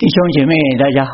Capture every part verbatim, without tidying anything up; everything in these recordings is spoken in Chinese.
弟兄姐妹大家好。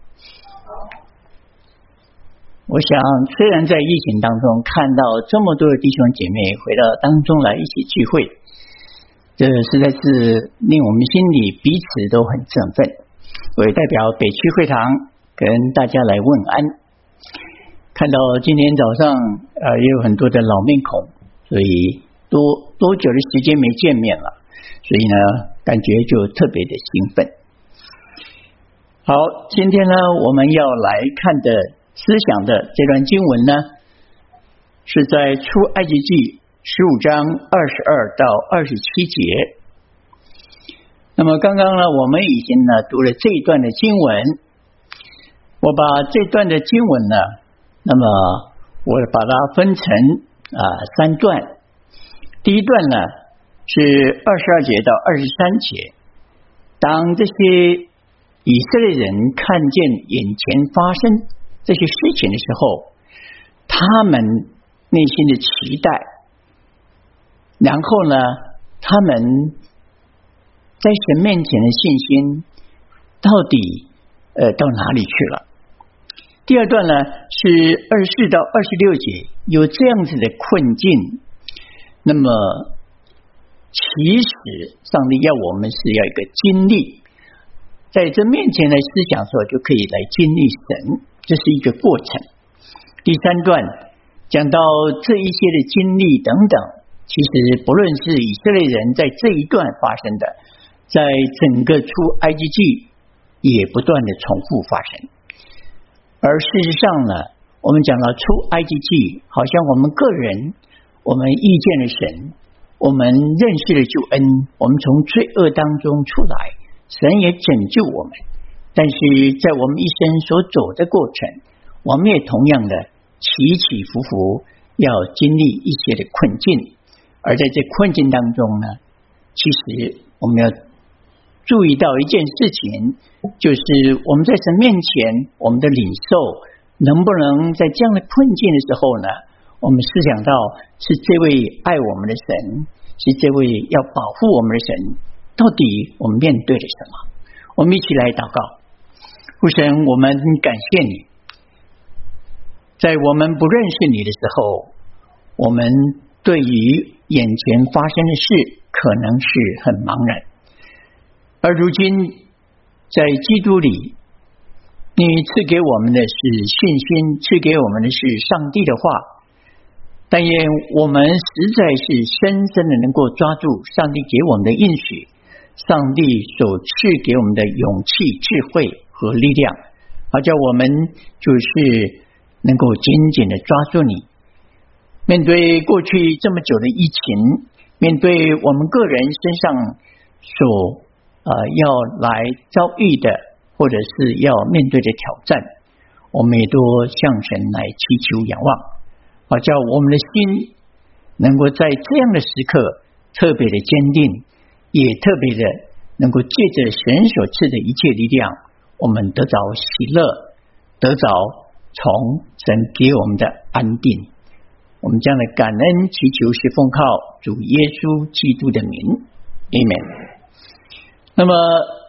我想虽然在疫情当中看到这么多的弟兄姐妹回到当中来一起聚会，这实在是令我们心里彼此都很振奋。我也代表北区会堂跟大家来问安。看到今天早上呃也有很多的老面孔，所以多多久的时间没见面了，所以呢感觉就特别的兴奋。好，今天呢我们要来看的思想的这段经文呢，是在出埃及记十五章二十二到二十七节。那么刚刚呢我们已经呢读了这一段的经文，我把这段的经文呢，那么我把它分成啊三段。第一段呢是二十二节到二十三节，当这些以色列人看见眼前发生这些事情的时候，他们内心的期待，然后呢他们在神面前的信心到底呃到哪里去了。第二段呢是二十四到二十六节，有这样子的困境，那么其实上帝要我们是要一个经历，在这面前来思想的时候就可以来经历神，这是一个过程。第三段讲到这一些的经历等等，其实不论是以色列人在这一段发生的，在整个出埃及记也不断的重复发生。而事实上呢，我们讲到出埃及记，好像我们个人我们遇见了神，我们认识了救恩，我们从罪恶当中出来，神也拯救我们。但是在我们一生所走的过程，我们也同样的起起伏伏，要经历一些的困境。而在这困境当中呢，其实我们要注意到一件事情，就是我们在神面前我们的领受能不能在这样的困境的时候呢，我们思想到是这位爱我们的神，是这位要保护我们的神，到底我们面对了什么。我们一起来祷告。父神，我们感谢你，在我们不认识你的时候，我们对于眼前发生的事可能是很茫然，而如今在基督里，你赐给我们的是信心，赐给我们的是上帝的话，但愿我们实在是深深的能够抓住上帝给我们的应许，上帝所赐给我们的勇气、智慧和力量，好叫我们就是能够紧紧的抓住你。面对过去这么久的疫情，面对我们个人身上所呃要来遭遇的，或者是要面对的挑战，我们也多向神来祈求仰望，好叫我们的心能够在这样的时刻特别的坚定，也特别的能够借着神所赐的一切力量，我们得着喜乐，得着从神给我们的安定。我们这样的感恩祈求是奉靠主耶稣基督的名 Amen。 那么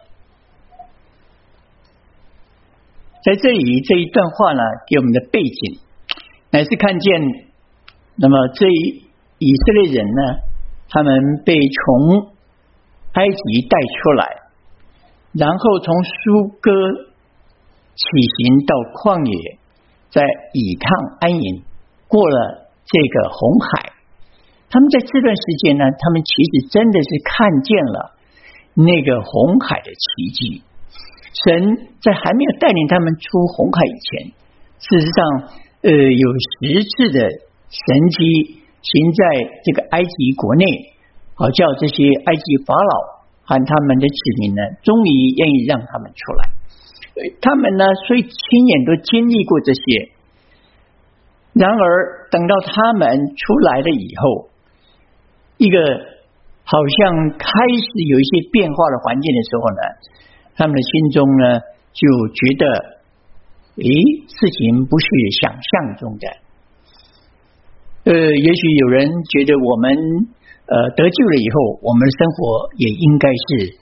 在这里这一段话呢，给我们的背景乃是看见，那么这以色列人呢，他们被从埃及带出来，然后从苏哥起行到旷野，在以趟安营，过了这个红海。他们在这段时间呢，他们其实真的是看见了那个红海的奇迹。神在还没有带领他们出红海以前，事实上呃有十次的神迹行在这个埃及国内，好叫这些埃及法老和他们的子民呢，终于愿意让他们出来。他们呢虽亲眼都经历过这些，然而等到他们出来了以后，一个好像开始有一些变化的环境的时候呢，他们的心中呢就觉得，诶，事情不是想象中的。呃，也许有人觉得我们呃得救了以后，我们的生活也应该是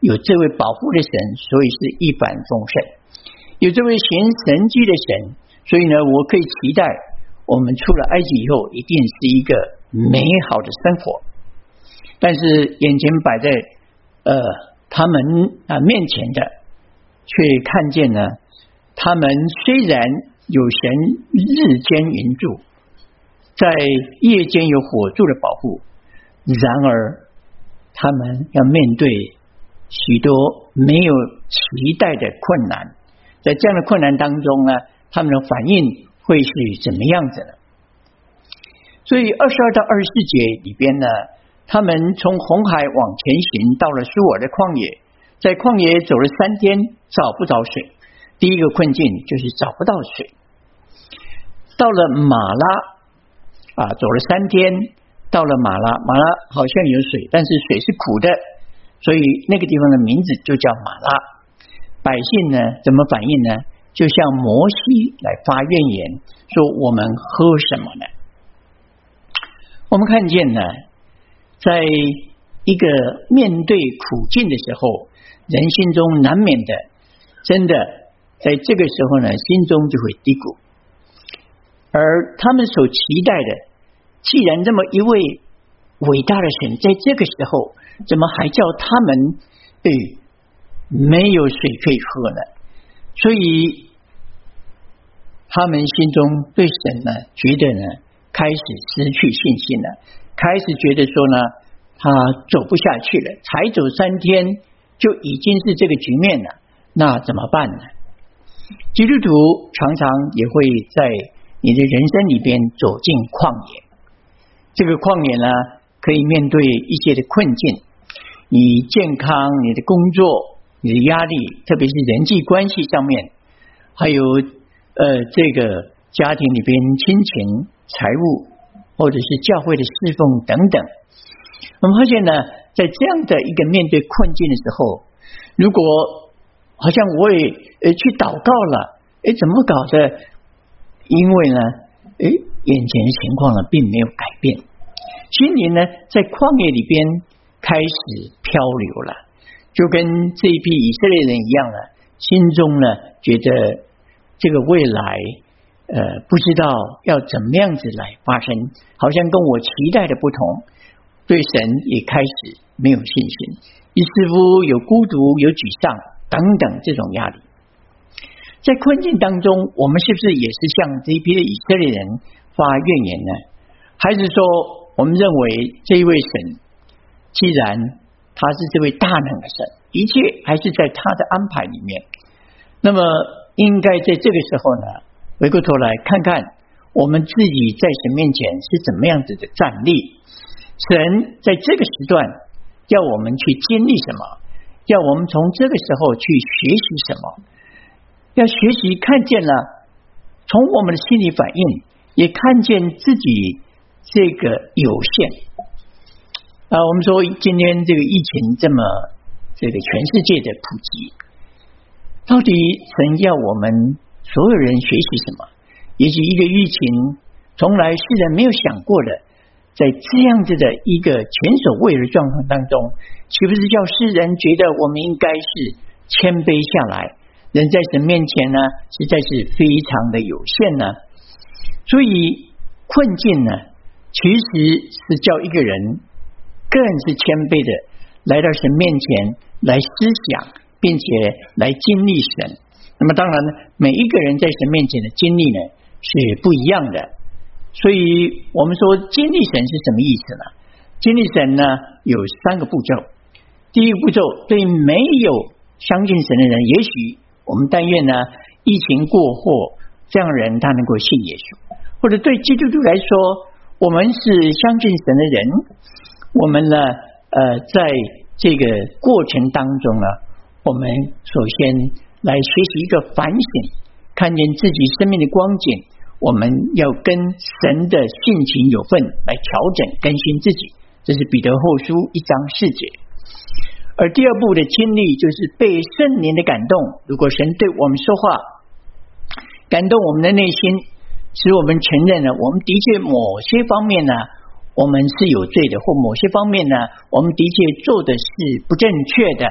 有这位保护的神，所以是一帆风顺；有这位行神迹的神，所以呢，我可以期待我们出了埃及以后，一定是一个美好的生活。但是眼前摆在呃他们啊面前的，却看见呢，他们虽然有神日间云柱，在夜间有火柱的保护，然而他们要面对许多没有期待的困难。在这样的困难当中呢，他们的反应会是怎么样子呢？所以二十二到二十四节里边呢，他们从红海往前行，到了苏尔的旷野，在旷野走了三天，找不着水。第一个困境就是找不到水。到了马拉啊，走了三天，到了马拉，马拉好像有水，但是水是苦的，所以那个地方的名字就叫马拉。百姓呢怎么反应呢？就向摩西来发怨言，说我们喝什么呢？我们看见呢，在一个面对苦境的时候，人心中难免的，真的在这个时候呢，心中就会低谷。而他们所期待的，既然这么一位伟大的神在这个时候，怎么还叫他们哎没有水可以喝呢？所以他们心中对神呢，觉得呢开始失去信心了，开始觉得说呢，他走不下去了，才走三天就已经是这个局面了，那怎么办呢？基督徒常常也会在你的人生里边走进旷野，这个旷野呢，可以面对一些的困境，你健康、你的工作、你的压力，特别是人际关系上面，还有呃这个家庭里边亲情、财务，或者是教会的侍奉等等。我们发现呢，在这样的一个面对困境的时候，如果好像我也呃去祷告了，哎，怎么搞的？因为呢，哎，眼前的情况呢并没有改变，心灵呢在旷野里边开始漂流了，就跟这一批以色列人一样了，心中呢觉得这个未来呃不知道要怎么样子来发生，好像跟我期待的不同，对神也开始没有信心，于是乎有孤独、有沮丧等等这种压力。在困境当中，我们是不是也是向这一批的以色列人发怨言呢？还是说我们认为这一位神，既然他是这位大能的神，一切还是在他的安排里面，那么应该在这个时候呢，回过头来看看我们自己在神面前是怎么样子的站立。神在这个时段要我们去经历什么，要我们从这个时候去学习什么，要学习看见了，从我们的心理反应也看见自己这个有限啊。我们说今天这个疫情这么这个全世界的普及，到底神要我们所有人学习什么？也许一个疫情从来世人没有想过的，在这样子的一个前所未有的状况当中，岂不是叫世人觉得我们应该是谦卑下来？人在神面前呢，实在是非常的有限呢。所以困境呢，其实是叫一个人更是谦卑的来到神面前来思想，并且来经历神。那么当然呢，每一个人在神面前的经历呢是不一样的。所以我们说经历神是什么意思呢？经历神呢有三个步骤。第一个步骤，对没有相信神的人，也许我们但愿呢，疫情过后，这样的人他能够信耶稣；或者对基督徒来说，我们是相信神的人，我们呢，呃，在这个过程当中呢，我们首先来学习一个反省，看见自己生命的光景，我们要跟神的性情有份来调整更新自己，这是彼得后书一章四节。而第二步的经历就是被圣灵的感动，如果神对我们说话，感动我们的内心，使我们承认了我们的确某些方面呢，我们是有罪的，或某些方面呢，我们的确做的是不正确的，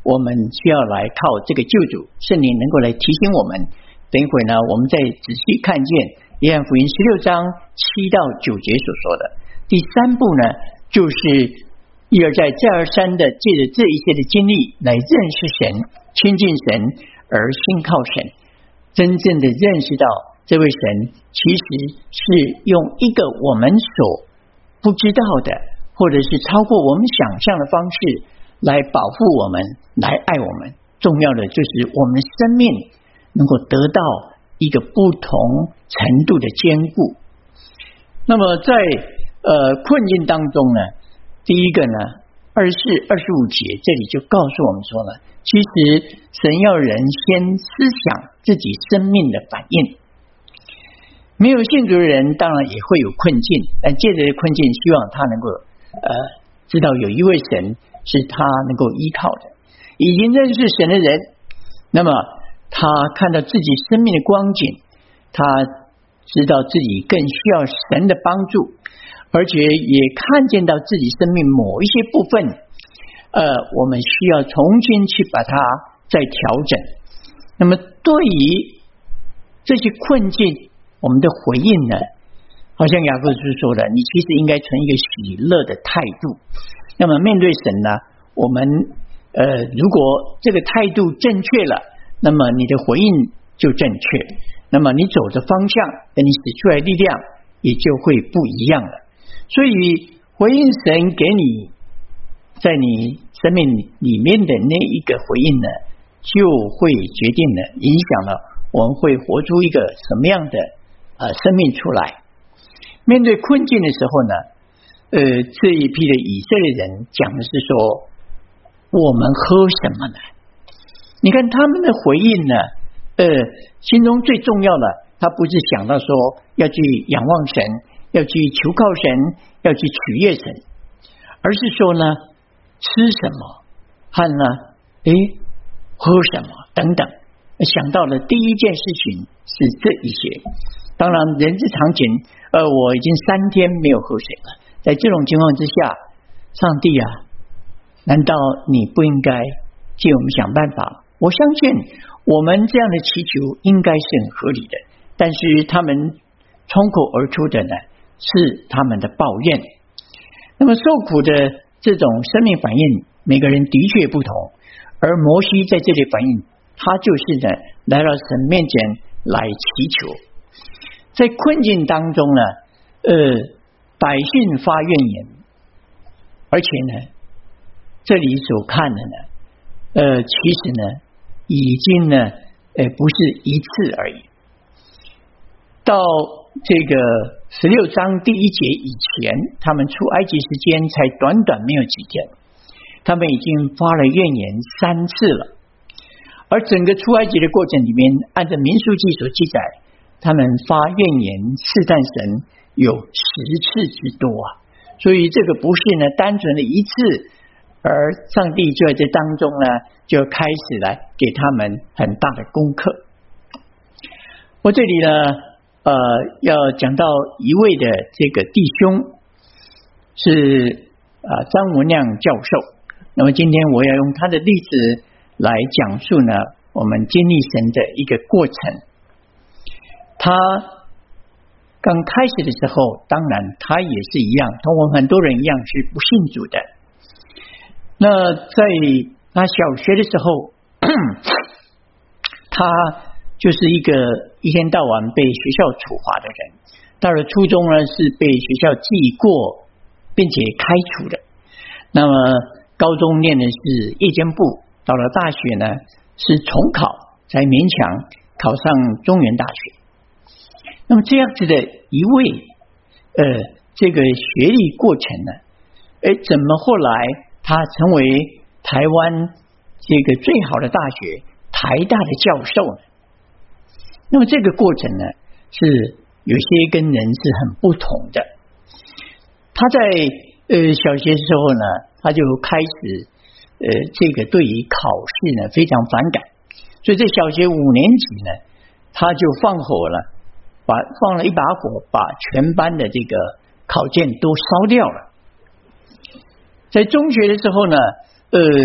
我们需要来靠这个救主圣灵能够来提醒我们。等一会呢，我们再仔细看见约翰福音十六章七到九节所说的。第三步呢，就是一而再再而三的借着这一些的经历来认识神、亲近神而信靠神，真正的认识到这位神其实是用一个我们所不知道的，或者是超过我们想象的方式来保护我们，来爱我们。重要的就是我们的生命能够得到一个不同程度的坚固。那么在呃困境当中呢，第一个呢，二十四、二十五节这里就告诉我们说了，其实神要人先思想自己生命的反应。没有信主的人当然也会有困境，但借着困境，希望他能够呃知道有一位神是他能够依靠的。已经认识神的人，那么他看到自己生命的光景，他知道自己更需要神的帮助，而且也看见到自己生命某一些部分呃，我们需要重新去把它再调整。那么对于这些困境，我们的回应呢，好像雅各书说的，你其实应该存一个喜乐的态度。那么面对神呢，我们呃，如果这个态度正确了，那么你的回应就正确，那么你走的方向跟你使出来的力量也就会不一样了。所以回应神给你在你生命里面的那一个回应呢，就会决定了影响了我们会活出一个什么样的呃生命出来。面对困境的时候呢，呃，这一批的以色列人讲的是说，我们喝什么呢？你看他们的回应呢，呃，心中最重要的，他不是想到说要去仰望神，要去求靠神，要去取悦神，而是说呢，吃什么和呢，诶，喝什么等等，想到了第一件事情是这一些。当然人之常情，呃，我已经三天没有喝水了，在这种情况之下，上帝啊，难道你不应该借我们想办法？我相信我们这样的祈求应该是很合理的，但是他们冲口而出的呢，是他们的抱怨。那么受苦的这种生命反应，每个人的确不同，而摩西在这里反应，他就是呢来到神面前来祈求。在困境当中呢，呃，百姓发怨言，而且呢，这里所看的呢，呃，其实呢，已经呢，呃，不是一次而已。到这个十六章第一节以前，他们出埃及时间才短短没有几天，他们已经发了怨言三次了。而整个出埃及的过程里面，按照民数记所记载，他们发怨言试探神有十次之多啊！所以这个不是呢单纯的一次，而上帝就在这当中呢，就开始来给他们很大的功课。我这里呢，呃，要讲到一位的这个弟兄是啊、呃、张文亮教授。那么今天我要用他的例子来讲述呢，我们经历神的一个过程。他刚开始的时候，当然他也是一样，同我们很多人一样是不信主的。那在他小学的时候，他就是一个一天到晚被学校处罚的人。到了初中呢，是被学校记过并且开除的。那么高中念的是夜间部，到了大学呢是重考才勉强考上中原大学。那么这样子的一位呃这个学历过程呢，哎，怎么后来他成为台湾这个最好的大学台大的教授呢？那么这个过程呢，是有些跟人是很不同的。他在呃小学的时候呢，他就开始呃这个对于考试呢非常反感，所以在小学五年级呢，他就放火了，把放了一把火，把全班的这个考卷都烧掉了。在中学的时候呢，呃，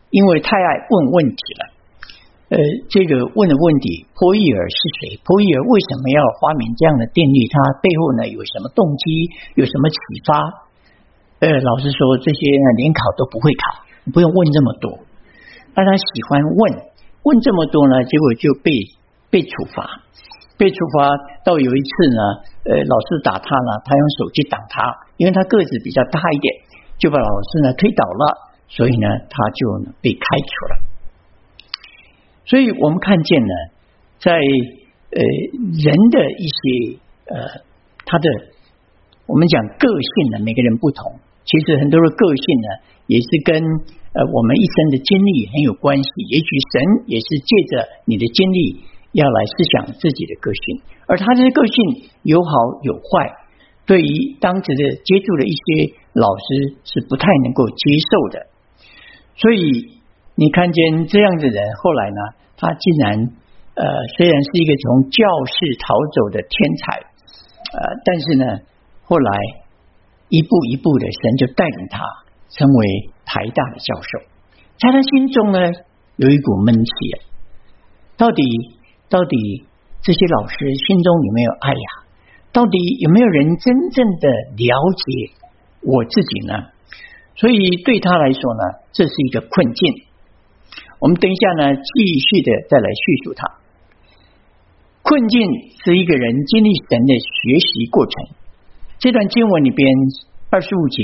因为太爱问问题了。呃，这个问的问题，波义耳是谁？波义耳为什么要发明这样的定律？它背后呢有什么动机？有什么启发？呃，老实说，这些呢联考都不会考，不用问这么多。但他喜欢问，问这么多呢，结果就被被处罚，被处罚到有一次呢，呃，老师打他了，他用手去挡他，因为他个子比较大一点，就把老师呢推倒了，所以呢，他就被开除了。所以我们看见呢，在呃人的一些呃他的我们讲个性呢，每个人不同，其实很多的个性呢，也是跟呃我们一生的经历很有关系。也许神也是借着你的经历，要来思想自己的个性，而他的个性有好有坏，对于当时的接触的一些老师是不太能够接受的。所以你看见这样的人，后来呢，他竟然呃虽然是一个从教室逃走的天才，呃，但是呢，后来一步一步的，神就带领他成为台大的教授。在他心中呢，有一股闷气啊，到底到底这些老师心中有没有爱呀？到底有没有人真正的了解我自己呢？所以对他来说呢，这是一个困境。我们等一下呢，继续的再来叙述它。困境是一个人经历神的学习过程。这段经文里边二十五节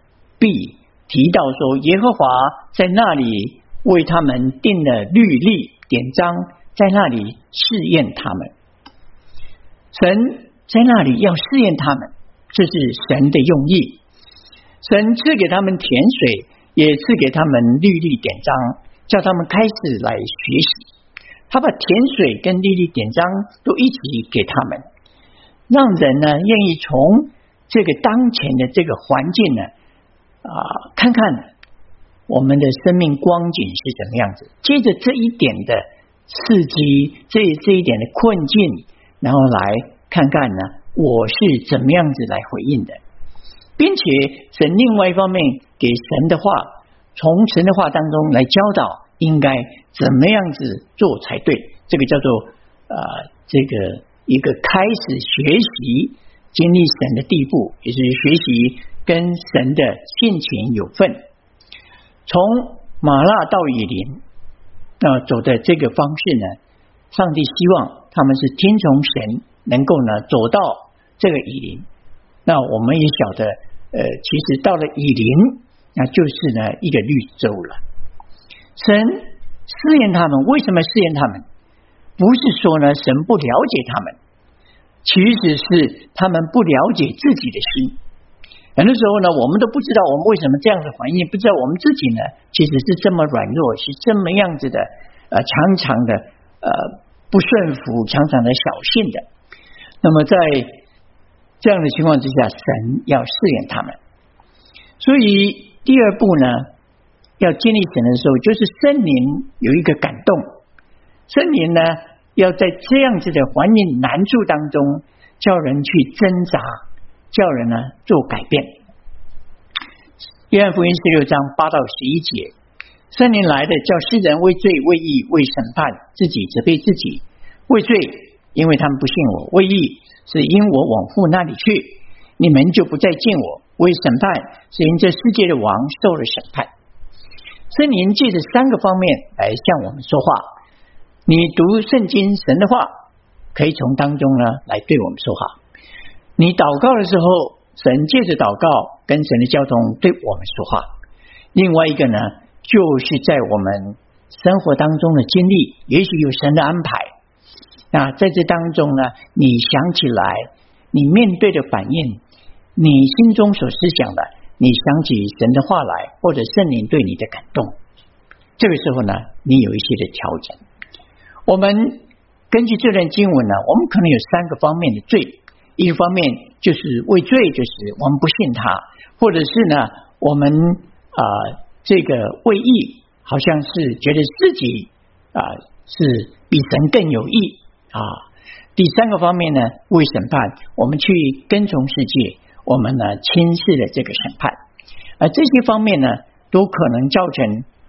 B 提到说，耶和华在那里为他们定了律例典章，在那里试验他们。神在那里要试验他们，这是神的用意。神赐给他们甜水，也赐给他们律例典章，叫他们开始来学习。他把甜水跟律例典章都一起给他们，让人呢愿意从这个当前的这个环境呢啊、呃，看看我们的生命光景是怎么样子。接着这一点的刺激，这这一点的困境，然后来看看呢，我是怎么样子来回应的，并且神另外一方面给神的话，从神的话当中来教导应该怎么样子做才对。这个叫做呃，这个一个开始学习经历神的地步，也就是学习跟神的性情有份。从马拉到以琳，那、呃、走的这个方式呢，上帝希望他们是听从神，能够呢走到这个以琳。那我们也晓得，呃，其实到了以琳，那就是呢一个绿洲了。神试验他们，为什么试验他们？不是说呢神不了解他们，其实是他们不了解自己的心。很多时候呢，我们都不知道我们为什么这样子反应，不知道我们自己呢其实是这么软弱，是这么样子的呃，常常的呃不顺服，常常的小信的。那么在这样的情况之下，神要试验他们。所以第二步呢，要经历神的时候，就是圣灵有一个感动，圣灵呢要在这样子的环境难处当中，叫人去挣扎，叫人呢做改变。约翰福音十六章八到十一节，圣灵来的叫世人为罪为义为审判，自己责备自己。为罪，因为他们不信我；为义，是因我往父那里去，你们就不再见我；为审判，是因这世界的王受了审判。圣灵借着三个方面来向我们说话。你读圣经神的话，可以从当中呢来对我们说话。你祷告的时候，神借着祷告跟神的交通对我们说话。另外一个呢，就是在我们生活当中的经历，也许有神的安排。那在这当中呢，你想起来你面对的反应，你心中所思想的，你想起神的话来，或者圣灵对你的感动，这个时候呢，你有一些的调整。我们根据这段经文呢，我们可能有三个方面的罪。一个方面就是为罪，就是我们不信他，或者是呢我们啊、呃、这个为义，好像是觉得自己啊、呃、是比神更有义啊。第三个方面呢，为审判，我们去跟从世界，我们呢轻视了这个审判，而这些方面呢都可能造成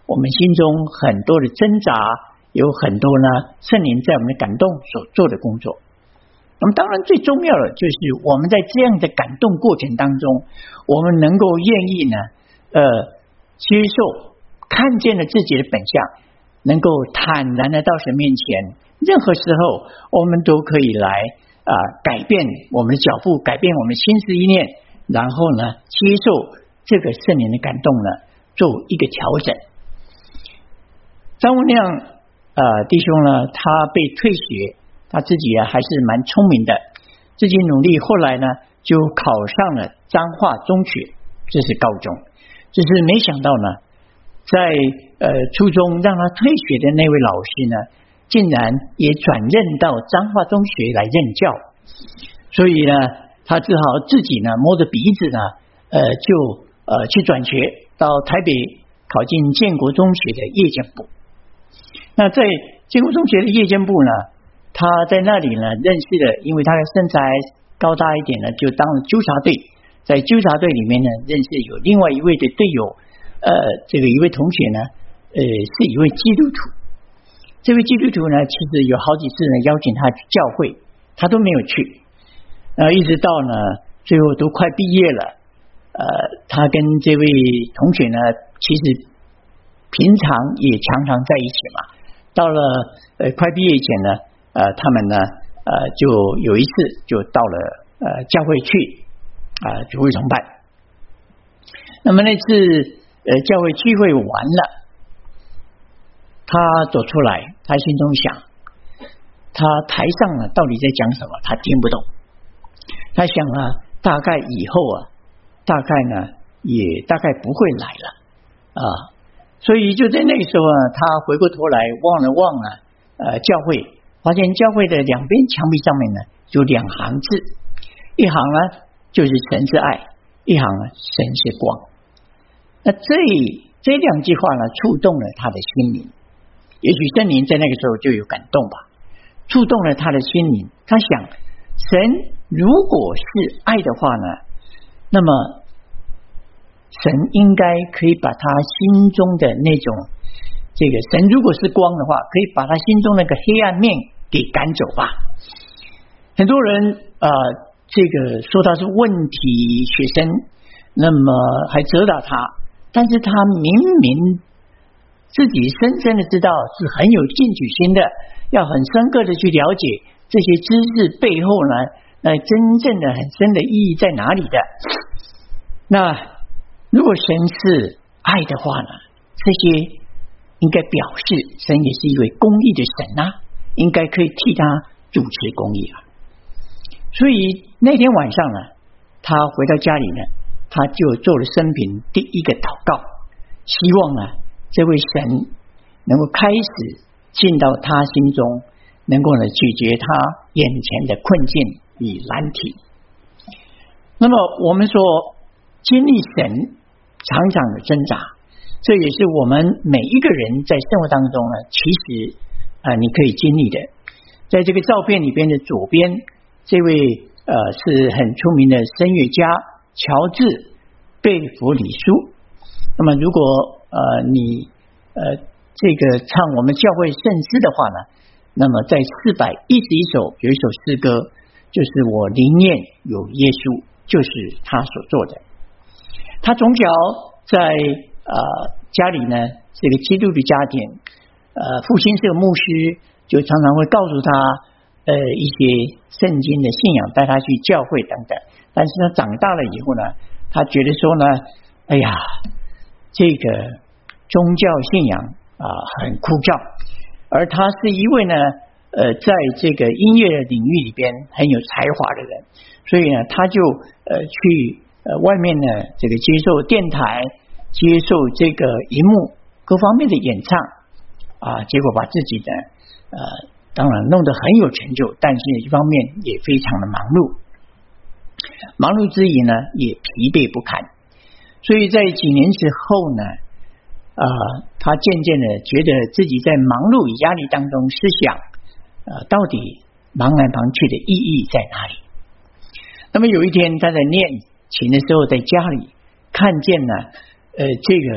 我们心中很多的挣扎，有很多呢圣灵在我们的感动所做的工作。那么当然最重要的就是我们在这样的感动过程当中，我们能够愿意呢呃接受，看见了自己的本相，能够坦然的到神面前，任何时候我们都可以来啊、呃、改变我们的脚步，改变我们的心思意念，然后呢接受这个圣灵的感动呢，做一个调整。张文亮呃弟兄呢，他被退学，他自己啊还是蛮聪明的，自己努力，后来呢就考上了彰化中学，这是高中。只是没想到呢，在呃初中让他退学的那位老师呢，竟然也转任到彰化中学来任教，所以呢他只好自己呢摸着鼻子呢呃就呃去转学到台北，考进建国中学的夜间部。那在建国中学的夜间部呢，他在那里呢认识了，因为他的身材高大一点呢，就当了纠察队。在纠察队里面呢，认识有另外一位的队友，呃，这个一位同学呢，呃，是一位基督徒。这位基督徒呢，其实有好几次呢邀请他去教会，他都没有去。呃，一直到呢最后都快毕业了，呃，他跟这位同学呢，其实平常也常常在一起嘛。到了呃快毕业前呢，呃，他们呢，呃，就有一次就到了呃教会去。啊，聚会崇拜。那么那次呃教会聚会完了，他走出来，他心中想，他台上呢到底在讲什么，他听不懂。他想啊，大概以后啊，大概呢也大概不会来了啊。所以就在那个时候啊，他回过头来望了望啊，呃教会，发现教会的两边墙壁上面呢有两行字，一行呢就是神是爱，一行呢神是光。那这这两句话呢触动了他的心灵，也许圣灵在那个时候就有感动吧，触动了他的心灵。他想，神如果是爱的话呢，那么神应该可以把他心中的那种这个神如果是光的话，可以把他心中那个黑暗面给赶走吧。很多人啊、呃这个说他是问题学生，那么还责打他，但是他明明自己深深的知道是很有进取心的，要很深刻的去了解这些知识背后呢，那真正的很深的意义在哪里的。那如果神是爱的话呢，这些应该表示神也是一位公义的神啊，应该可以替他主持公义啊。所以那天晚上呢，他回到家里呢，他就做了生平第一个祷告，希望呢这位神能够开始进到他心中，能够呢解决他眼前的困境与难题。那么我们说经历神常常的挣扎，这也是我们每一个人在生活当中呢，其实啊、呃、你可以经历的。在这个照片里边的左边，这位呃是很出名的声乐家乔治贝弗里苏。那么如果呃你呃这个唱我们教会圣诗的话呢，那么在四百一十一首有一首诗歌，就是我灵念有耶稣，就是他所做的。他从小在呃家里呢是个基督的家庭，呃父亲是个牧师，就常常会告诉他呃一些圣经的信仰，带他去教会等等。但是他长大了以后呢，他觉得说呢，哎呀，这个宗教信仰啊、呃、很枯燥，而他是一位呢呃在这个音乐领域里边很有才华的人，所以呢他就呃去呃外面呢这个接受电台，接受这个荧幕各方面的演唱啊，结果把自己的呃当然弄得很有成就，但是一方面也非常的忙碌，忙碌之余呢也疲惫不堪。所以在几年之后呢呃他渐渐的觉得自己在忙碌与压力当中思想呃到底忙来忙去的意义在哪里。那么有一天他在练琴的时候，在家里看见了呃这个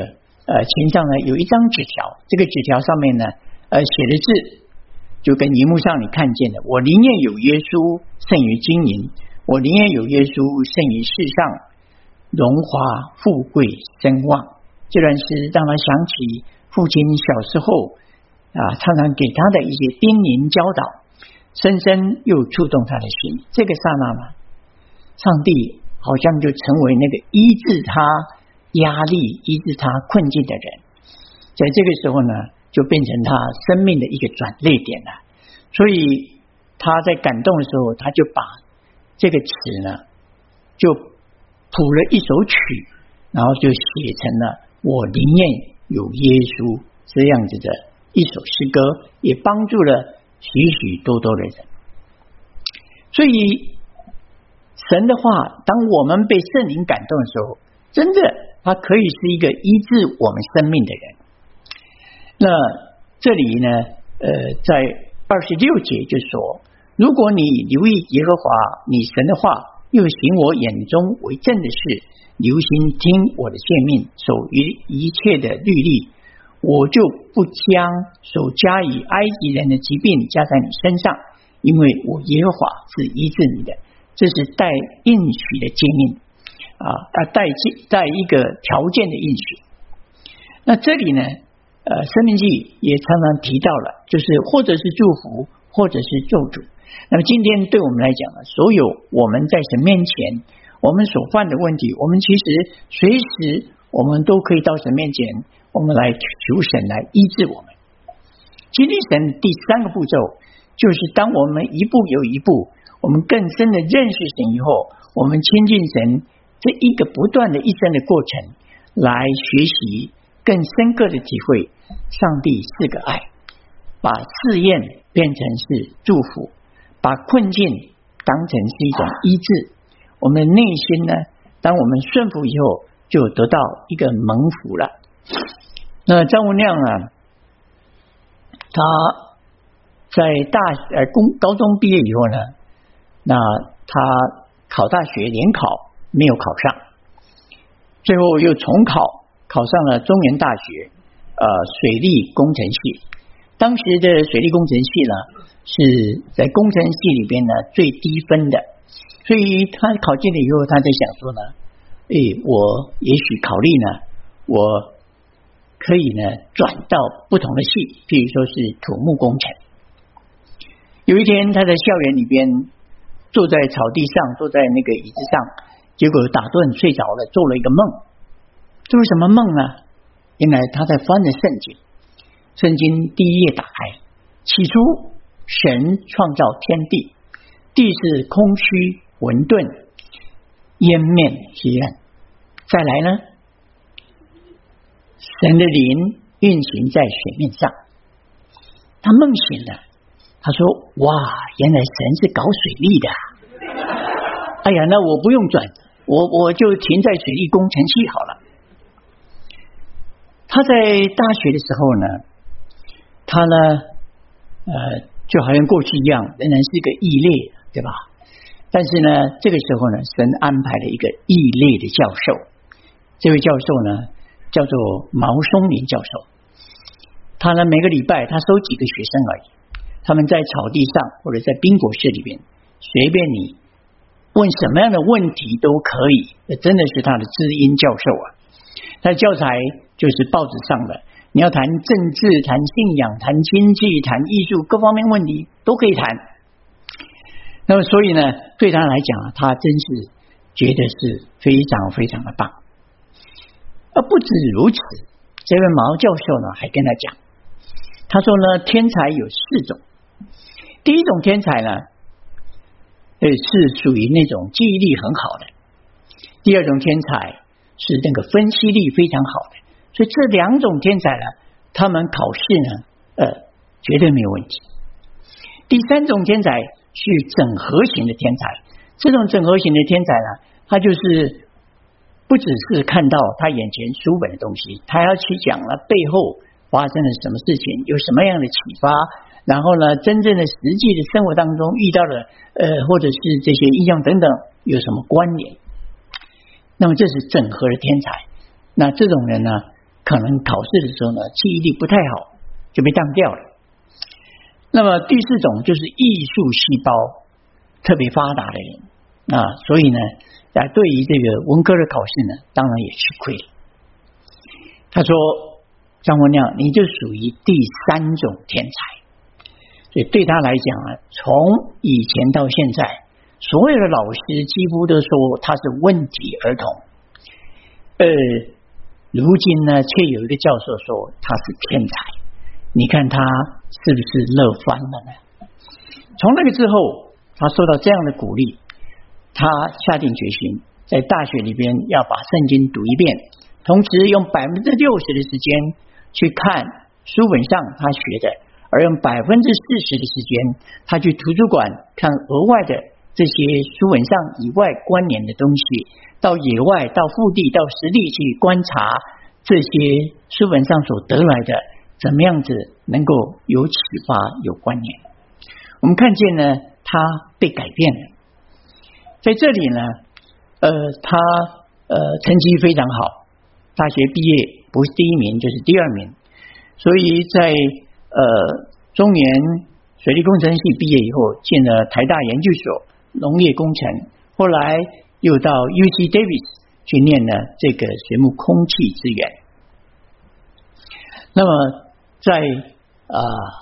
呃琴上呢有一张纸条，这个纸条上面呢呃写的字就跟荧幕上你看见的，我宁愿有耶稣胜于金银，我宁愿有耶稣胜于世上荣华富贵声望。这段诗让他想起父亲小时候啊常常给他的一些叮咛教导，深深又触动他的心。这个刹那呢，上帝好像就成为那个医治他压力、医治他困境的人，在这个时候呢就变成他生命的一个转捩点了。所以他在感动的时候，他就把这个词呢就谱了一首曲，然后就写成了我宁愿有耶稣这样子的一首诗歌，也帮助了许许多多的人。所以神的话当我们被圣灵感动的时候，真的他可以是一个医治我们生命的人。那这里呢呃，在二十六节就说，如果你留意耶和华你神的话，又行我眼中为正的事，留心听我的诫命，守于一切的律例，我就不将所加以埃及人的疾病加在你身上，因为我耶和华是医治你的。这是带应许的诫命啊，带带一个条件的应许。那这里呢呃，申命记也常常提到了，就是或者是祝福，或者是咒诅。那么今天对我们来讲呢，所有我们在神面前我们所犯的问题，我们其实随时我们都可以到神面前，我们来求神来医治我们。经历神第三个步骤，就是当我们一步有一步，我们更深的认识神以后，我们亲近神这一个不断的一生的过程，来学习更深刻的体会上帝是个爱，把试验变成是祝福，把困境当成是一种医治。我们内心呢，当我们顺服以后，就得到一个蒙福了。那张文亮啊，他在大呃公高中毕业以后呢，那他考大学联考没有考上，最后又重考，考上了中原大学呃水利工程系。当时的水利工程系呢是在工程系里边呢最低分的，所以他考进了以后，他在想说呢，诶，我也许考虑呢，我可以呢转到不同的系，譬如说是土木工程。有一天他在校园里边坐在草地上，坐在那个椅子上，结果打盹睡着了，做了一个梦。这是什么梦呢？原来他在翻着圣经，圣经第一页打开，起初神创造天地，地是空虚混沌，烟面黑暗。再来呢，神的灵运行在水面上。他梦醒了，他说：哇，原来神是搞水利的。哎呀，那我不用转，我我就停在水利工程系好了。他在大学的时候呢，他呢呃就好像过去一样，仍然是一个异类，对吧？但是呢这个时候呢，神安排了一个异类的教授，这位教授呢叫做毛松林教授。他呢每个礼拜他收几个学生而已，他们在草地上或者在宾果室里边，随便你问什么样的问题都可以，真的是他的知音教授啊。他的教材就是报纸上的，你要谈政治、谈信仰、谈经济、谈艺术，各方面问题都可以谈。那么所以呢，对他来讲，他真是觉得是非常非常的棒。而不止如此，这位毛教授呢还跟他讲，他说呢，天才有四种。第一种天才呢，呃，是属于那种记忆力很好的；第二种天才是那个分析力非常好的。所以这两种天才呢，他们考试呢，呃，绝对没有问题。第三种天才是整合型的天才，这种整合型的天才呢，他就是不只是看到他眼前书本的东西，他要去讲了背后发生了什么事情，有什么样的启发，然后呢，真正的实际的生活当中遇到的呃，或者是这些应用等等有什么关联。那么这是整合的天才。那这种人呢， 可能考试的时候呢记忆力不太好，就被当掉了。那么第四种就是艺术细胞特别发达的人啊，所以呢对于这个文科的考试呢当然也吃亏了。他说张文亮你就属于第三种天才，所以对他来讲啊，从以前到现在所有的老师几乎都说他是问题儿童，呃，如今呢却有一个教授说他是天才，你看他是不是乐翻了呢？从那个之后他受到这样的鼓励，他下定决心在大学里边要把圣经读一遍，同时用百分之六十的时间去看书本上他学的，而用百分之四十的时间他去图书馆看额外的这些书本上以外关联的东西，到野外到腹地到实地去观察这些书本上所得来的怎么样子能够有启发有关联。我们看见呢他被改变了，在这里呢呃他呃成绩非常好，大学毕业不是第一名就是第二名，所以在呃中原水利工程系毕业以后进了台大研究所农业工程，后来又到 U C Davis 去念了这个学目空气资源。那么在啊、呃、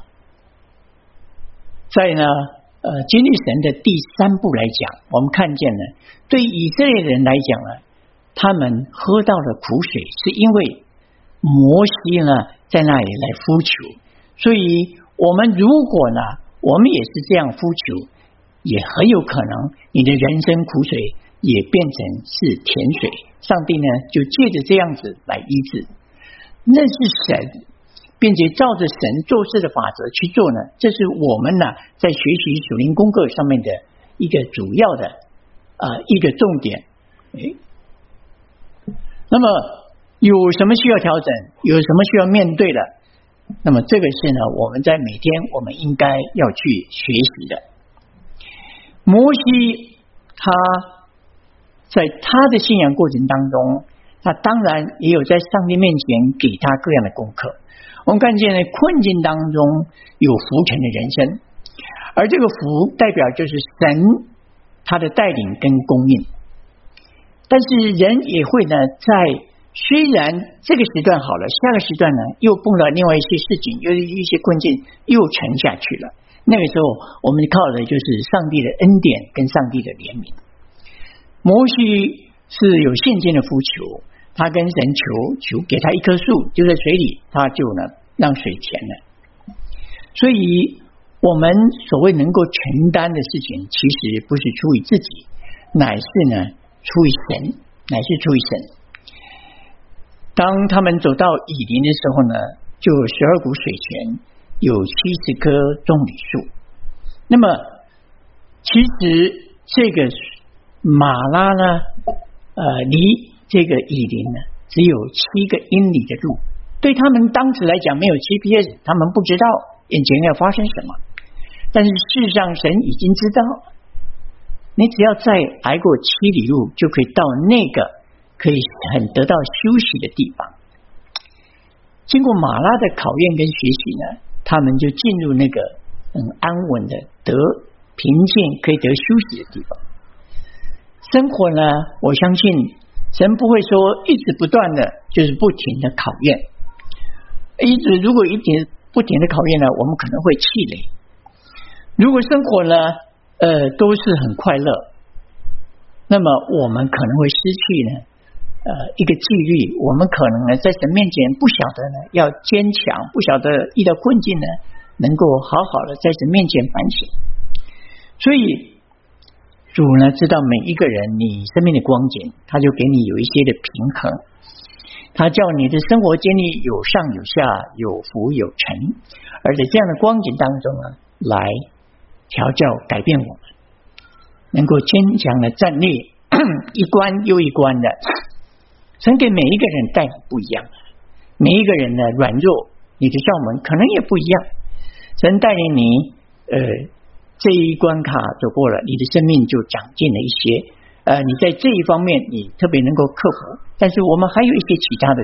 在呢呃经历神的第三步来讲，我们看见呢对以色列人来讲呢，他们喝到了苦水是因为摩西呢在那里来呼求，所以我们如果呢我们也是这样呼求，也很有可能你的人生苦水也变成是甜水，上帝呢就借着这样子来医治。那是神，并且照着神做事的法则去做呢，这是我们呢在学习属灵功课上面的一个主要的呃一个重点。诶那么有什么需要调整，有什么需要面对的，那么这个是呢我们在每天我们应该要去学习的。摩西他在他的信仰过程当中，他当然也有在上帝面前给他各样的功课。我们看见在困境当中有福成的人生，而这个福代表就是神他的带领跟供应。但是人也会呢在虽然这个时段好了，下个时段呢又碰到另外一些事情，又一些困境又沉下去了，那个时候我们靠的就是上帝的恩典跟上帝的怜悯。摩西是有现今的呼求，他跟神求求给他一棵树丢在水里，他就呢让水甜了。所以我们所谓能够承担的事情，其实不是出于自己，乃是呢出于神，乃是出于神。当他们走到以琳的时候呢，就有十二股水泉，有七十棵棕榈树。那么其实这个马拉呢呃，离这个以琳呢只有七个英里的路，对他们当时来讲没有 G P S， 他们不知道眼前要发生什么，但是事实上神已经知道，你只要再挨过七里路就可以到那个可以很得到休息的地方。经过马拉的考验跟学习呢，他们就进入那个很安稳的得平静可以得休息的地方。生活呢，我相信神不会说一直不断的就是不停的考验，一直如果一直不停的考验呢，我们可能会气馁。如果生活呢呃都是很快乐，那么我们可能会失去呢呃一个纪律，我们可能呢在神面前不晓得呢要坚强，不晓得遇到困境呢能够好好的在神面前反省。所以主呢知道每一个人你生命的光景，他就给你有一些的平衡，他叫你的生活经历有上有下，有浮有沉，而在这样的光景当中呢来调教改变我们，能够坚强的站立一关又一关的。神给每一个人带领不一样，每一个人的软弱你的窍门可能也不一样，神带领你呃这一关卡走过了，你的生命就长进了一些，呃，你在这一方面你特别能够克服，但是我们还有一些其他的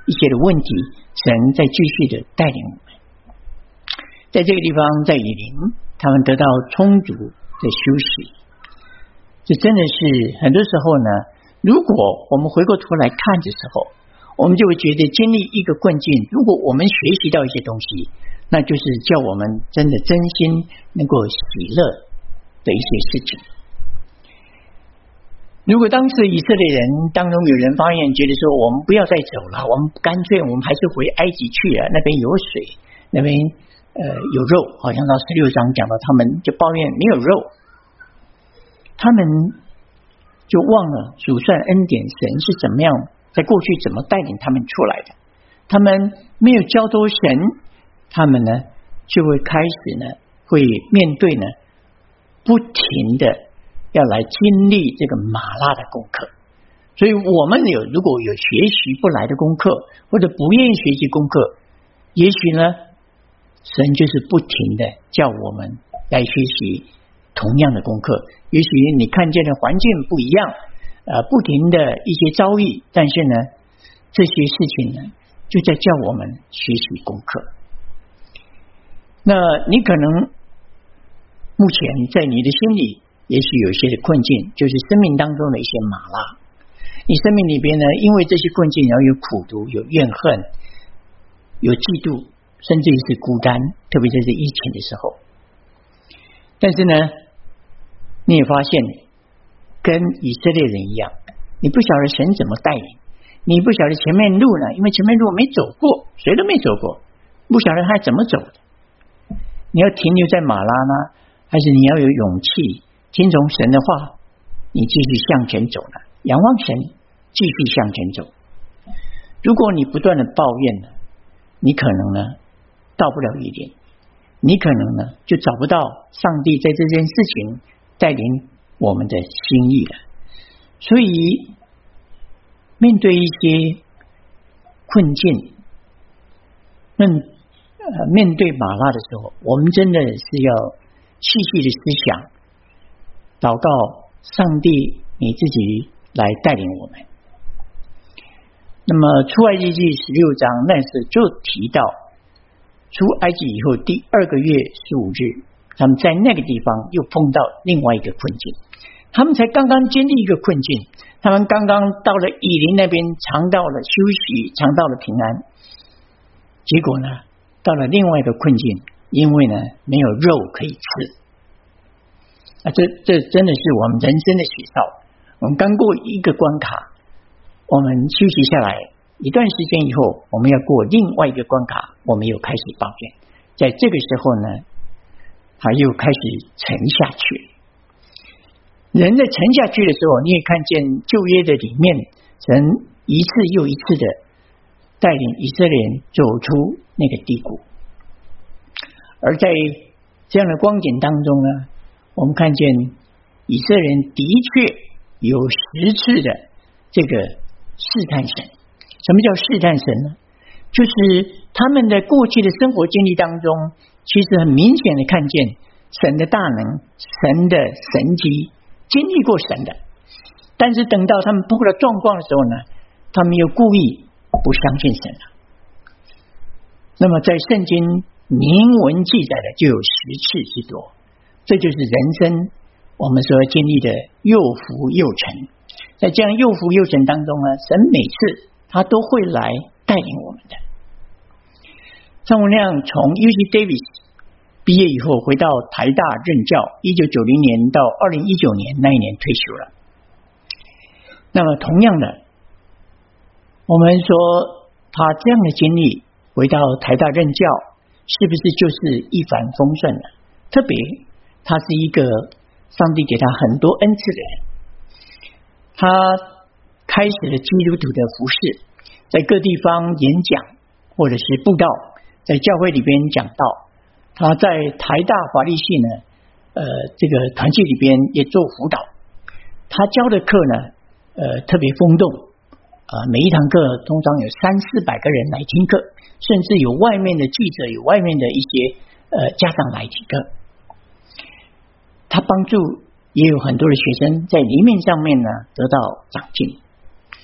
一些的问题，神在继续的带领我们。在这个地方，在以琳，他们得到充足的休息。这真的是很多时候呢，如果我们回过头来看的时候，我们就会觉得经历一个困境，如果我们学习到一些东西，那就是叫我们真的真心能够喜乐的一些事情。如果当时以色列人当中有人发现觉得说，我们不要再走了，我们干脆我们还是回埃及去了，那边有水，那边呃有肉，好像到十六章讲到他们就抱怨没有肉，他们就忘了数算恩典，神是怎么样在过去怎么带领他们出来的。他们没有交托神，他们呢就会开始呢会面对呢不停的要来经历这个玛拉的功课。所以我们有如果有学习不来的功课，或者不愿意学习功课，也许呢神就是不停的叫我们来学习同样的功课。也许你看见的环境不一样，呃，不停的一些遭遇，但是呢这些事情呢就在叫我们学习功课。那你可能目前在你的心里也许有些的困境，就是生命当中的一些玛拉。你生命里边呢，因为这些困境，然后有苦毒，有怨恨，有嫉妒，甚至于是孤单，特别在这疫情的时候。但是呢你也发现跟以色列人一样，你不晓得神怎么带领，你不晓得前面路呢，因为前面路没走过，谁都没走过，不晓得他怎么走的。你要停留在马拉呢，还是你要有勇气听从神的话，你继续向前走呢？仰望神，继续向前走。如果你不断的抱怨呢，你可能呢到不了一点，你可能呢就找不到上帝在这件事情带领我们的心意了。所以面对一些困境，面呃面对玛拉的时候，我们真的是要细细的思想，祷告上帝你自己来带领我们。那么出埃及记十六章那时就提到，出埃及以后第二个月十五日，他们在那个地方又碰到另外一个困境。他们才刚刚经历一个困境，他们刚刚到了以琳那边，尝到了休息，尝到了平安。结果呢，到了另外一个困境，因为呢没有肉可以吃啊，这这真的是我们人生的写照。我们刚过一个关卡，我们休息下来一段时间以后，我们要过另外一个关卡，我们又开始抱怨。在这个时候呢，他又开始沉下去。人在沉下去的时候，你也看见旧约的里面，神一次又一次的带领以色列人走出那个低谷。而在这样的光景当中呢，我们看见以色列人的确有十次的这个试探神。什么叫试探神呢？就是他们在过去的生活经历当中，其实很明显的看见神的大能，神的神迹，经历过神的，但是等到他们碰到状况的时候呢，他们又故意不相信神了。那么在圣经明文记载的就有十次之多，这就是人生我们所经历的又福又沉。在这样又福又沉当中呢，神每次他都会来带领我们的。张文亮从 U C Davis 毕业以后回到台大任教，一九九零年到二零一九年那一年退休了。那么同样的，我们说他这样的经历回到台大任教，是不是就是一帆风顺的？特别他是一个上帝给他很多恩赐的人，他开始了基督徒的服事，在各地方演讲或者是布道，在教会里边讲道。他在台大法律系呢，呃，这个团契里边也做辅导。他教的课呢，呃，特别轰动啊、呃，每一堂课通常有三四百个人来听课，甚至有外面的记者，有外面的一些呃家长来听课。他帮助也有很多的学生在灵命上面呢得到长进。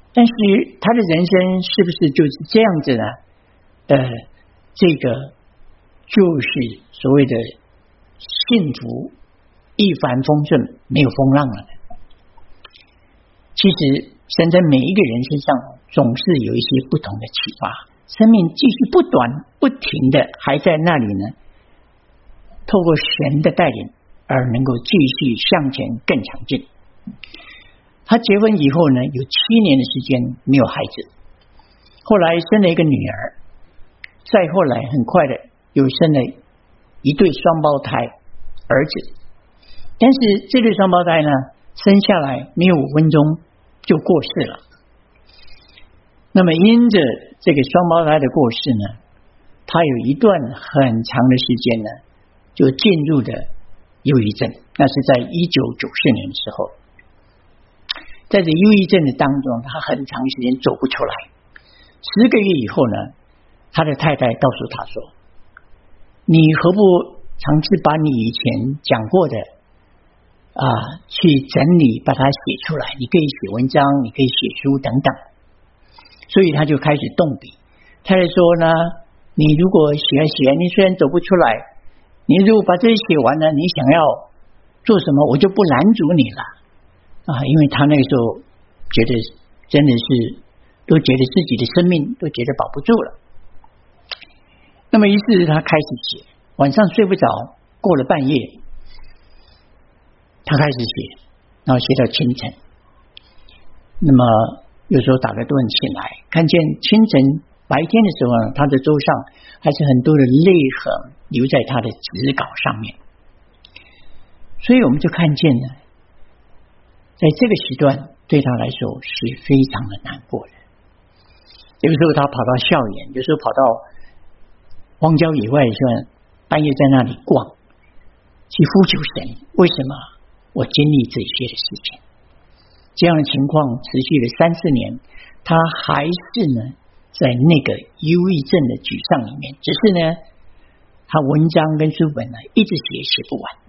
但是他的人生是不是就是这样子呢？呃，这个就是所谓的幸福一帆风顺，没有风浪了。其实神在每一个人身上总是有一些不同的启发，生命继续不短不停的还在那里呢，透过神的带领而能够继续向前更强劲。他结婚以后呢，有七年的时间没有孩子，后来生了一个女儿，再后来很快的又生了一对双胞胎儿子，但是这对双胞胎呢，生下来没有五分钟就过世了。那么因着这个双胞胎的过世呢，他有一段很长的时间呢，就进入了忧郁症，那是在一九九四年的时候。在这忧郁症的当中，他很长时间走不出来。十个月以后呢，他的太太告诉他说，你何不尝试把你以前讲过的啊，去整理把它写出来，你可以写文章，你可以写书等等。所以他就开始动笔。太太说呢，你如果写啊写，你虽然走不出来，你如果把这些写完了，你想要做什么，我就不拦阻你了啊！因为他那个时候觉得真的是都觉得自己的生命都觉得保不住了。那么于是他开始写，晚上睡不着，过了半夜，他开始写，然后写到清晨。那么有时候打个盹醒来，看见清晨白天的时候呢，他的桌上还是很多的泪痕留在他的纸稿上面。所以我们就看见呢，在这个时段对他来说是非常的难过的。有时候他跑到校园，有时候跑到荒郊野外的时候，半夜在那里逛，去呼求神，为什么我经历这些的事情？这样的情况持续了三四年，他还是呢在那个忧郁症的沮丧里面，只是呢他文章跟书本呢一直写写不完。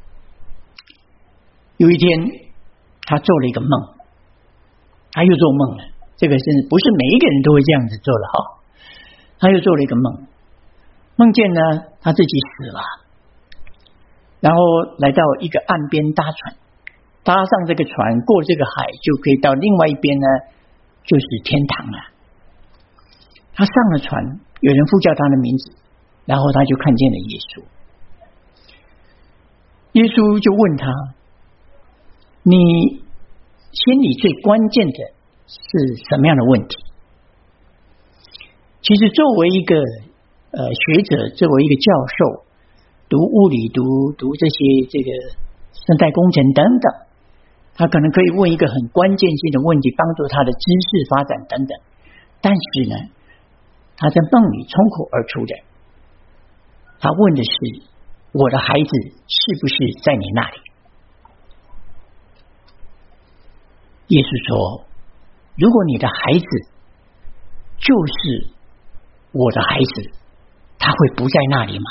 有一天他做了一个梦，他又做梦了，这个是不是每一个人都会这样子做了哈？他又做了一个梦，梦见呢他自己死了，然后来到一个岸边搭船，搭上这个船过这个海，就可以到另外一边呢，就是天堂了。他上了船，有人呼叫他的名字，然后他就看见了耶稣。耶稣就问他，你心里最关键的是什么样的问题？其实作为一个呃学者，作为一个教授，读物理，读读这些这个生态工程等等，他可能可以问一个很关键性的问题，帮助他的知识发展等等。但是呢，他在梦里冲口而出的，他问的是，我的孩子是不是在你那里？耶稣说，如果你的孩子就是我的孩子，他会不在那里吗？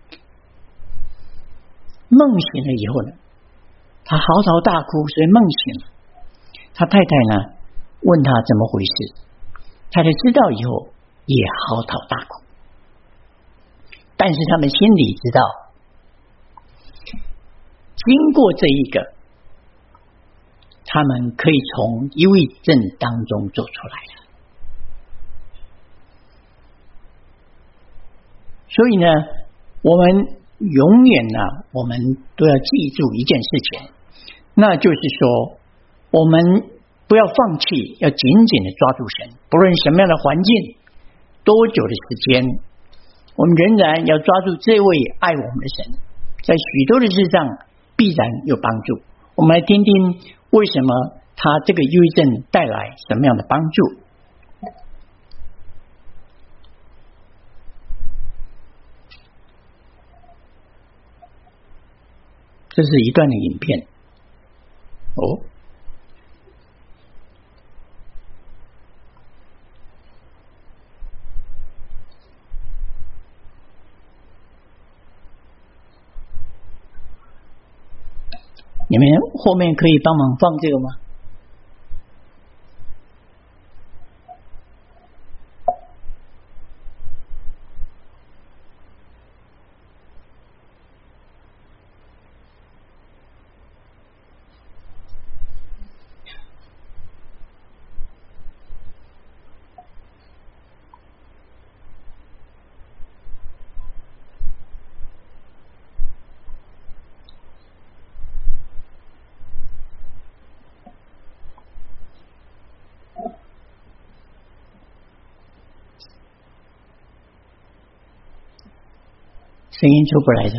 梦醒了以后呢，他嚎啕大哭，所以梦醒了。他太太呢问他怎么回事，太太知道以后也嚎啕大哭，但是他们心里知道，经过这一个，他们可以从忧郁症当中走出来了。所以呢，我们永远呢，我们都要记住一件事情，那就是说，我们不要放弃，要紧紧的抓住神，不论什么样的环境，多久的时间，我们仍然要抓住这位爱我们的神，在许多的事上必然有帮助。我们来听听为什么他这个忧郁症带来什么样的帮助。这是一段的影片哦，你们后面可以帮忙放这个吗？ 声音出不来的。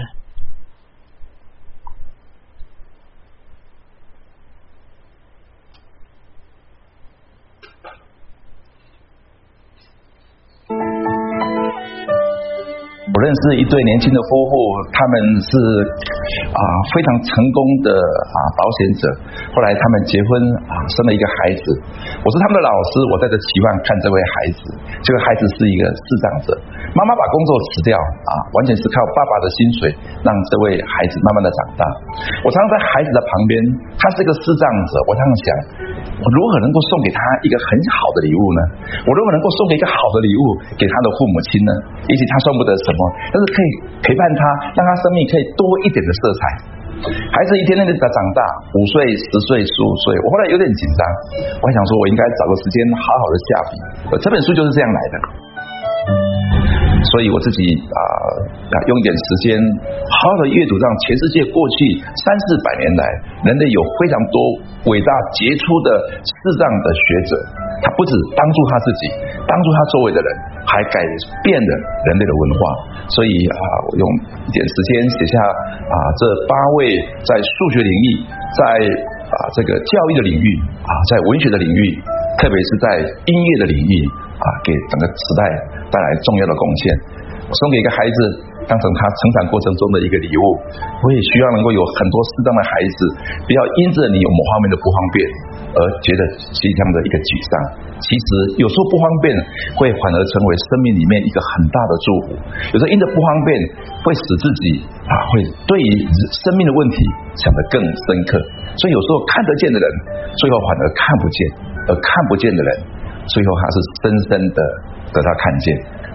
我认识一对年轻的夫妇，他们是啊非常成功的啊保险者。后来他们结婚啊生了一个孩子，我是他们的老师，我带着期望看这位孩子。这个孩子是一个视障者，妈妈把工作辞掉啊，完全是靠爸爸的薪水让这位孩子慢慢的长大。我常常在孩子的旁边，他是一个视障者，我常常想，我如何能够送给他一个很好的礼物呢？我如何能够送给一个好的礼物给他的父母亲呢？也许他送不得什么，但是可以陪伴他，让他生命可以多一点的色彩。孩子一天天的长大，五岁、十岁、十五岁，我后来有点紧张，我还想说，我应该找个时间好好的下笔。这本书就是这样来的。所以我自己啊、呃，用一点时间好好的阅读，让全世界过去三四百年来，人类有非常多伟大杰出的视障的学者，他不止帮助他自己，帮助他周围的人，还改变了人类的文化。所以啊、呃，我用一点时间写下啊、呃、这八位在数学领域，在啊、呃、这个教育的领域啊、呃，在文学的领域，特别是在音乐的领域啊，给整个时代带来重要的贡献。我送给一个孩子，当成他成长过程中的一个礼物。我也希望能够有很多适当的孩子，不要因着你有某方面的不方便而觉得是这样的一个沮丧。其实有时候不方便会反而成为生命里面一个很大的祝福。有时候因着不方便会使自己啊，会对于生命的问题想得更深刻。所以有时候看得见的人，最后反而看不见；而看不见的人，最后还是深深的得到看见。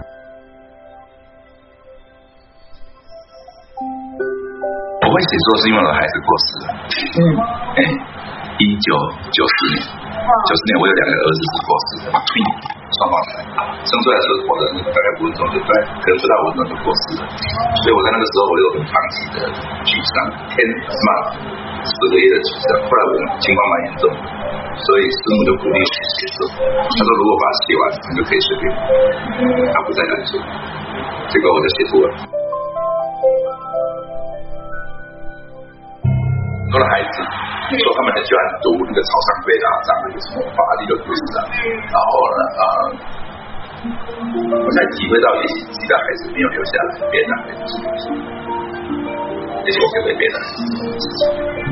我会写作是因为我的孩子过世了。嗯，哎，一九九四年，九四年我有两个儿子是过世的，双胞胎，生出来的时候活的大概五分钟就大概可能不到五分钟就过世了，所以我在那个时候我有很长期的沮丧，天妈十个月的沮丧。后来我情况蛮严重，所以师母就鼓励我写作。他说如果把它写完，你就可以随便，他不再难受。结果我就写出了。很多的孩子说他们很喜欢读那个草上飞啊，讲那个什么法律的故事啊，然后呢，呃，我才体会到，也许自己的孩子没有留下来，别人的孩子是留下来，也许我可以为别人的孩子做事情。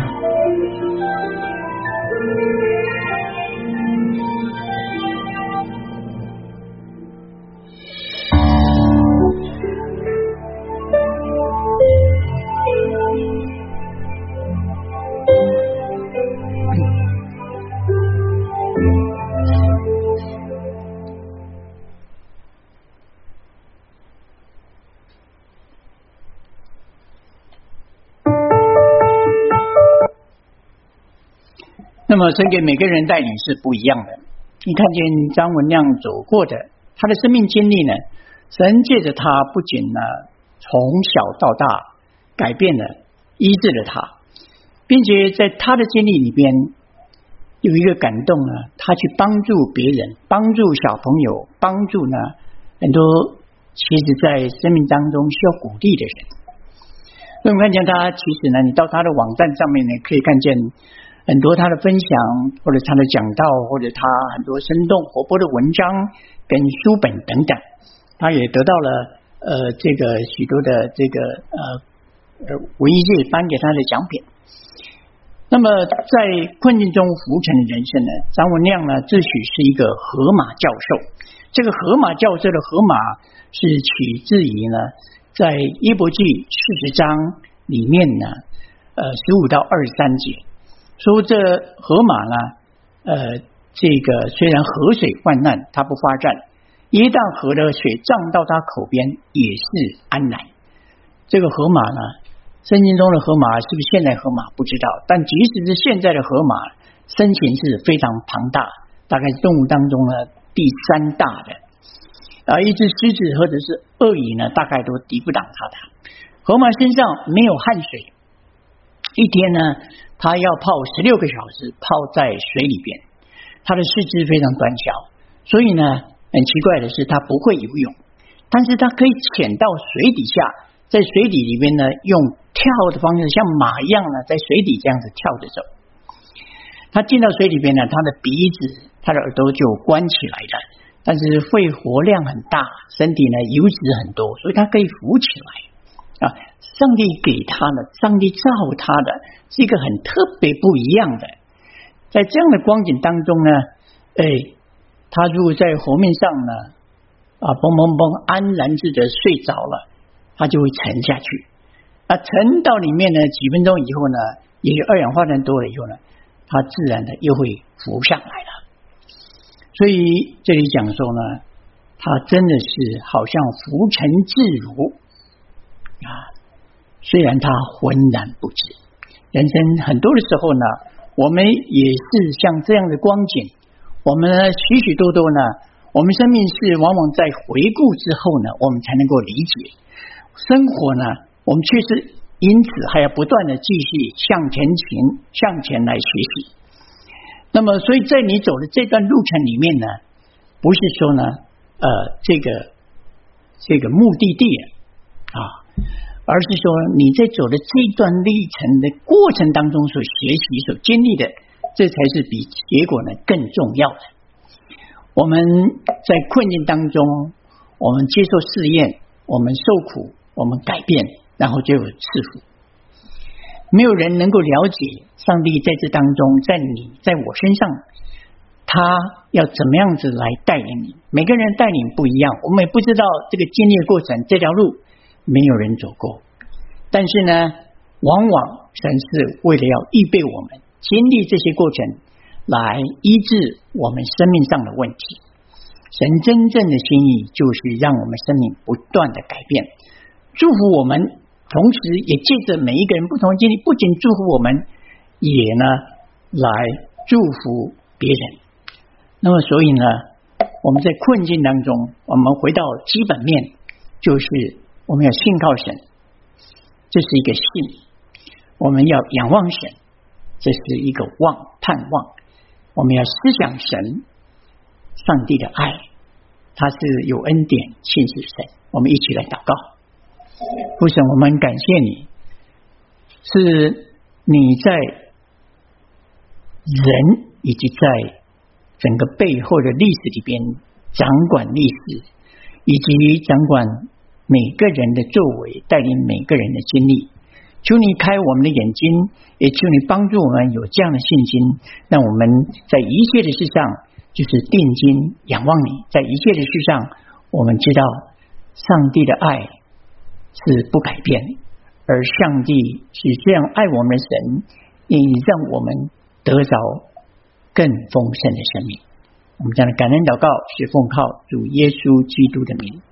那么神给每个人带领是不一样的。你看见张文亮走过的他的生命经历呢，神借着他不仅呢从小到大改变了医治了他，并且在他的经历里边有一个感动呢，他去帮助别人，帮助小朋友，帮助呢很多其实在生命当中需要鼓励的人。那我们看见他其实呢，你到他的网站上面呢可以看见很多他的分享，或者他的讲道，或者他很多生动活泼的文章跟书本等等，他也得到了呃这个许多的这个呃呃文艺界颁给他的奖品。那么在困境中浮沉的人生呢，张文亮呢自诩是一个河马教授。这个河马教授的河马是取自于呢在约伯记四十章里面呢呃十五到二十三节。说这河马呢，呃，这个虽然河水泛滥，它不发战，一旦河的水涨到它口边，也是安然。这个河马呢，圣经中的河马是不是现代河马不知道，但即使是现在的河马，身形是非常庞大，大概是动物当中呢第三大的。啊，一只狮子或者是鳄鱼呢，大概都抵不挡它的。河马身上没有汗水，一天呢。他要泡十六个小时，泡在水里边。他的四肢非常短小，所以呢，很奇怪的是他不会游泳，但是他可以潜到水底下， 在水底里面呢，用跳的方式，像马一样呢，在水底这样子跳着走。他进到水里边呢，他的鼻子、他的耳朵就关起来了，但是肺活量很大，身体呢油脂很多，所以他可以浮起来啊。上帝给他的，上帝造他的是一个很特别不一样的。在这样的光景当中呢，哎，他如果在湖面上呢，啊，嘣嘣嘣，安然自得睡着了，他就会沉下去。啊，沉到里面呢，几分钟以后呢，也有二氧化碳多了以后呢，它自然的又会浮上来了。所以这里讲说呢，它真的是好像浮沉自如啊，虽然它浑然不知。人生很多的时候呢，我们也是像这样的光景，我们呢许许多多呢，我们生命是往往在回顾之后呢，我们才能够理解生活呢，我们确实因此还要不断的继续向前行，向前来学习。那么所以在你走的这段路程里面呢，不是说呢呃这个这个目的地啊，而是说你在走的这段历程的过程当中所学习所经历的，这才是比结果呢更重要的。我们在困境当中，我们接受试验，我们受苦，我们改变，然后就有赐福。没有人能够了解上帝在这当中，在你在我身上，他要怎么样子来带领你。每个人带领不一样，我们也不知道这个经历的过程，这条路没有人走过。但是呢，往往神是为了要预备我们经历这些过程，来医治我们生命上的问题。神真正的心意就是让我们生命不断的改变，祝福我们，同时也借着每一个人不同的经历，不仅祝福我们，也呢来祝福别人。那么所以呢，我们在困境当中，我们回到基本面，就是我们要信靠神，这是一个信；我们要仰望神，这是一个望，盼望。我们要思想神，上帝的爱，他是有恩典信实神。我们一起来祷告。父神，我们感谢你，是你在人以及在整个背后的历史里边掌管历史，以及掌管每个人的作为，带领每个人的经历。求你开我们的眼睛，也求你帮助我们有这样的信心，让我们在一切的事上就是定睛仰望你。在一切的事上，我们知道上帝的爱是不改变，而上帝是这样爱我们的神，也让我们得着更丰盛的生命。我们这样的感恩祷告是奉靠主耶稣基督的名。